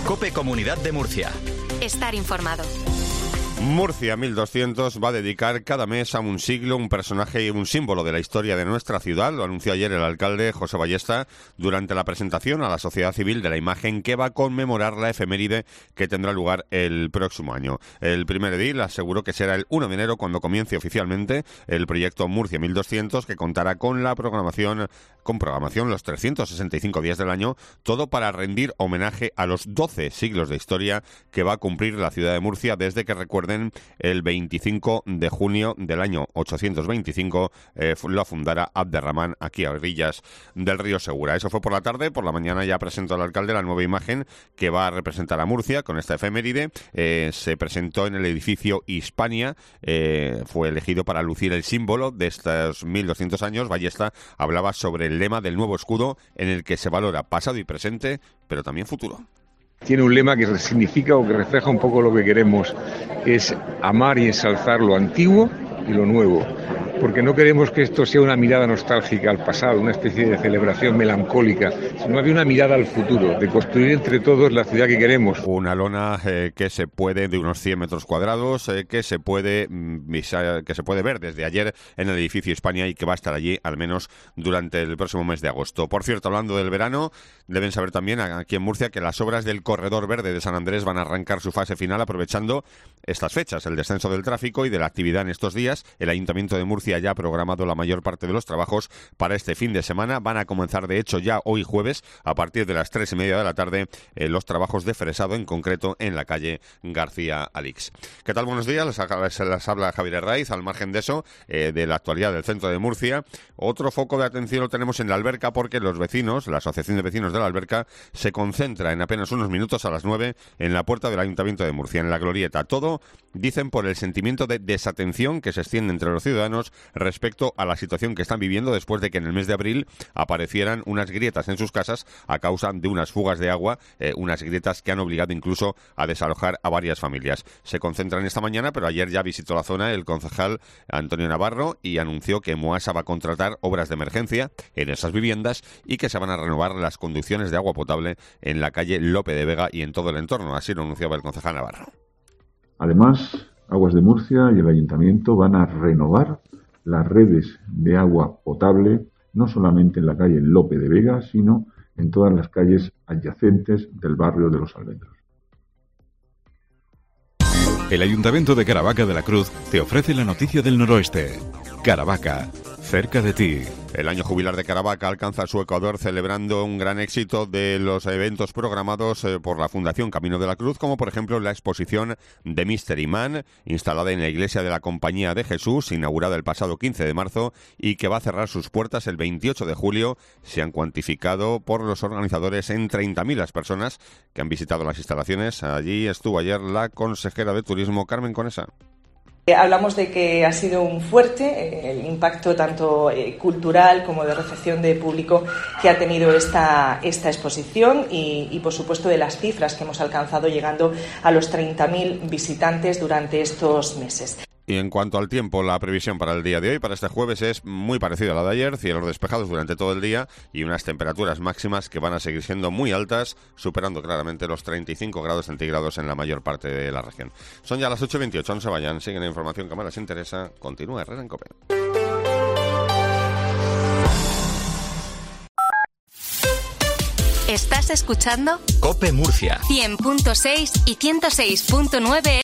COPE Comunidad de Murcia. Estar informado. Murcia 1200 va a dedicar cada mes a un siglo, un personaje y un símbolo de la historia de nuestra ciudad. Lo anunció ayer el alcalde José Ballesta durante la presentación a la sociedad civil de la imagen que va a conmemorar la efeméride que tendrá lugar el próximo año. El primer edil aseguró que será el 1 de enero cuando comience oficialmente el proyecto Murcia 1200, que contará con programación los 365 días del año, todo para rendir homenaje a los 12 siglos de historia que va a cumplir la ciudad de Murcia desde que, recuerden, el 25 de junio del año 825 lo fundara Abderramán, aquí a orillas del río Segura. Eso fue por la tarde. Por la mañana ya presentó el alcalde la nueva imagen que va a representar a Murcia con esta efeméride. Se presentó en el edificio Hispania, fue elegido para lucir el símbolo de estos 1200 años. Ballesta hablaba sobre el lema del nuevo escudo en el que se valora pasado y presente, pero también futuro. Tiene un lema que significa o que refleja un poco lo que queremos, es amar y ensalzar lo antiguo y lo nuevo, porque no queremos que esto sea una mirada nostálgica al pasado, una especie de celebración melancólica, sino había una mirada al futuro, de construir entre todos la ciudad que queremos. Una lona que se puede, de unos 100 metros cuadrados, que se puede ver desde ayer en el edificio Hispania y que va a estar allí al menos durante el próximo mes de agosto. Por cierto, hablando del verano, deben saber también aquí en Murcia que las obras del Corredor Verde de San Andrés van a arrancar su fase final aprovechando estas fechas, el descenso del tráfico y de la actividad en estos días. El Ayuntamiento de Murcia ya ha programado la mayor parte de los trabajos para este fin de semana. Van a comenzar, de hecho, ya hoy jueves, a partir de las 3:30 de la tarde, los trabajos de fresado, en concreto en la calle García Alix. ¿Qué tal? Buenos días. Les habla Javier Herraiz. Al margen de eso, de la actualidad del centro de Murcia, otro foco de atención lo tenemos en la Alberca, porque los vecinos, la Asociación de Vecinos de la Alberca, se concentra en apenas unos minutos a las 9 en la puerta del Ayuntamiento de Murcia, en la glorieta. Todo, dicen, por el sentimiento de desatención que se extiende entre los ciudadanos respecto a la situación que están viviendo después de que en el mes de abril aparecieran unas grietas en sus casas a causa de unas fugas de agua, unas grietas que han obligado incluso a desalojar a varias familias. Se concentran esta mañana, pero ayer ya visitó la zona el concejal Antonio Navarro y anunció que Moasa va a contratar obras de emergencia en esas viviendas y que se van a renovar las conducciones de agua potable en la calle Lope de Vega y en todo el entorno. Así lo anunciaba el concejal Navarro. Además, Aguas de Murcia y el Ayuntamiento van a renovar las redes de agua potable, no solamente en la calle Lope de Vega, sino en todas las calles adyacentes del barrio de Los Almendros. El Ayuntamiento de Caravaca de la Cruz te ofrece la noticia del noroeste. Caravaca, cerca de ti. El año jubilar de Caravaca alcanza su ecuador celebrando un gran éxito de los eventos programados por la Fundación Camino de la Cruz, como por ejemplo la exposición de Mystery Man, instalada en la iglesia de la Compañía de Jesús, inaugurada el pasado 15 de marzo y que va a cerrar sus puertas el 28 de julio. Se han cuantificado por los organizadores en 30.000 las personas que han visitado las instalaciones. Allí estuvo ayer la consejera de Turismo, Carmen Conesa. Hablamos de que ha sido un fuerte el impacto tanto cultural como de recepción de público que ha tenido esta exposición y por supuesto de las cifras que hemos alcanzado llegando a los 30.000 visitantes durante estos meses. Y en cuanto al tiempo, la previsión para el día de hoy, para este jueves, es muy parecida a la de ayer, cielos despejados durante todo el día y unas temperaturas máximas que van a seguir siendo muy altas, superando claramente los 35 grados centígrados en la mayor parte de la región. Son ya las 8:28, no se vayan, siguen la información que más les interesa. Continúa Herrera en COPE. ¿Estás escuchando? COPE Murcia 100.6 y 106.9